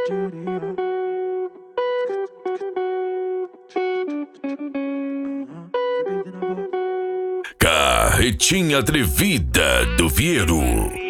Carretinha atrevida do Vieiro.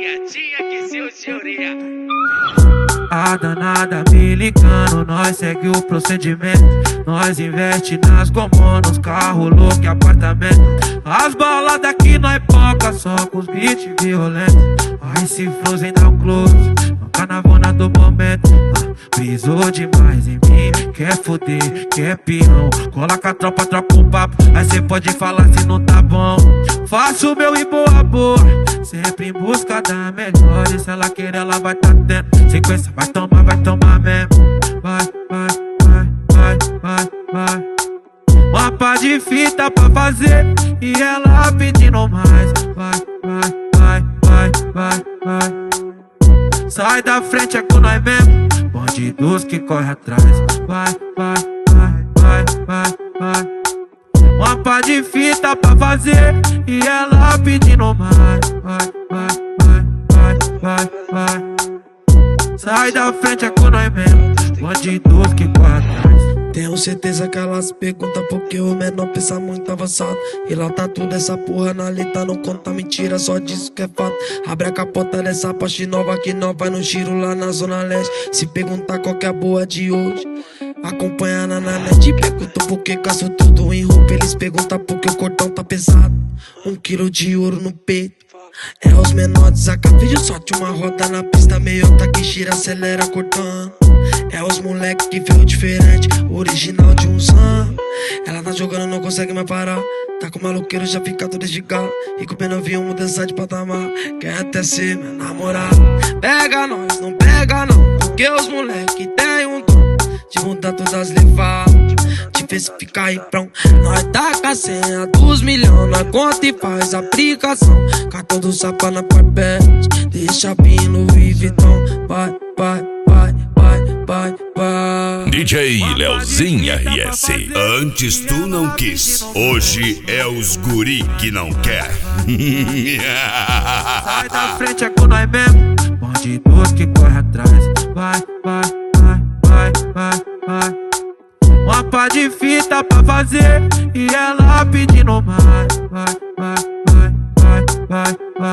A danada me ligando, nós segue o procedimento. Nós investe nas gomô, nos carros louco e apartamento. As baladas aqui nós poca, só com os beats violentos. Aí se Frozen dá um close, no carnavona do momento. Brisou demais em mim, quer foder, quer peão. Cola com a tropa, troca um papo, aí cê pode falar se não tá bom. Faço o meu e boa, boa, sempre em busca da melhor. E se ela querer, ela vai tá tendo. Sequência, vai tomar mesmo. Vai, vai, vai, vai, vai, vai. Mapa de fita pra fazer e ela pedindo mais. Vai, vai, vai, vai, vai, vai. Sai da frente, é com nós mesmo. Bandidos que corre atrás. Vai, vai, vai, vai, vai, vai. Mapa de fita pra fazer e ela pedindo mais. Vai, vai, vai, vai, vai, vai. Sai da frente, é com nós mesmo. Bandidos que corre atrás. Tenho certeza que elas perguntam porque o menor pensa muito avançado. E lá tá tudo essa porra na letra, não conta mentira, só diz que é fato. Abre a capota dessa Porsche nova que nós vai no giro lá na Zona Leste. Se perguntar qual que é a boa de hoje, acompanha na net. Perguntam por que caço tudo em roupa, eles perguntam por que o cordão tá pesado. 1 quilo de ouro no peito. É os menores, a vídeo sorte uma roda na pista, meiota que gira, acelera cortando. É os moleque que veio diferente, original de um sam. Ela tá jogando, não consegue mais parar. Tá com maloqueiro, já fica tudo desligado. E com o penovinho mudança de patamar. Quer até ser minha namorada. Pega nós, não pega não, porque os moleque tem um dom de mudar todas as levadas, de ver se fica aí pronto. Nós tá com a senha dos milhões, nós conta e faz aplicação. Cartão do Sapa na Parpete, deixa pino e Vitão. Vai, vai, vai, vai, vai, vai. DJ Leozinho RS. Antes tu não quis, hoje é os guri que não quer. Sai da frente, é com nós mesmo. Bandidos que corre atrás. Vai, vai, vai, vai, vai, vai. Mapa de fita pra fazer e ela pedindo mais. Vai, vai, vai, vai, vai,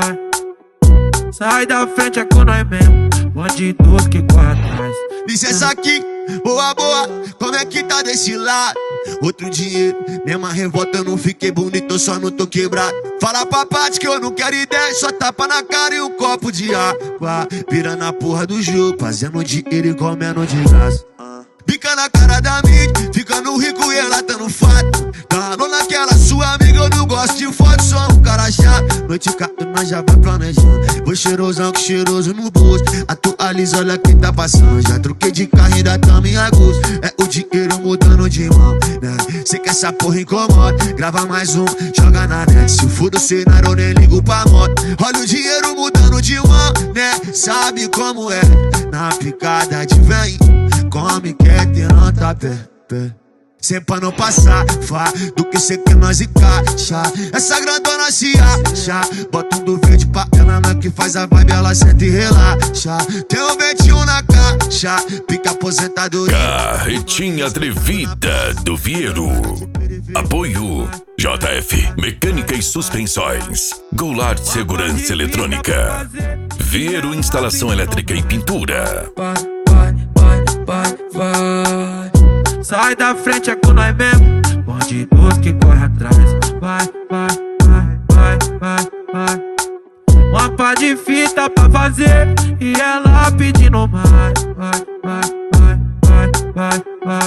vai. Sai da frente, é com nós mesmo. Bandidos que corre atrás. Licença aqui, boa, boa, como é que tá desse lado? Outro dinheiro, mesma revolta, eu não fiquei bonito, eu só não tô quebrado. Fala pra parte que eu não quero ideia, só tapa na cara e um copo de água. Virando a porra do jogo, fazendo dinheiro e comendo de graça. Pica na cara da mídia, ficando rico e ela tá no fato. Dando naquela sua amiga, eu não gosto de foto, só um cara chato. Noite cato, nós já vai planejando. Vou cheirosão que cheiroso no bolso. Atualiza, olha quem tá passando. Já troquei de carro, ainda tamo em agosto. É o dinheiro mudando de mão, né? Cê que essa porra incomoda, grava mais um, joga na net. Se for do cenário, eu nem ligo pra moto. Olha o dinheiro mudando de mão, né? Sabe como é? Na picada de vem, come, quer ter anta pé. Sempre pra não passar, fá, do que cê quer nós encaixa. Essa grandona se acha, bota um do verde pra ela, na que faz a vibe, ela senta e relaxa. Tem um 21 na caixa, pica aposentadoria. Carretinha atrevida do Vieiro. Apoio JF Mecânica e Suspensões, Goulart Segurança Eletrônica, Vieiro Instalação Elétrica e Pintura. Vai, vai, vai, vai, vai. Sai da frente, é com nós mesmo. Bandidos que corre atrás. Vai, vai, vai, vai, vai, vai. Mapa de fita pra fazer e ela pedindo mais. Vai, vai, vai, vai, vai,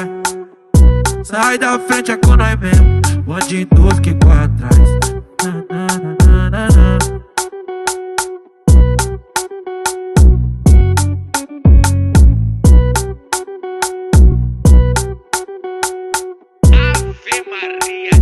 vai. Sai da frente, é com nós mesmo. Bandidos que corre atrás. Ave Maria.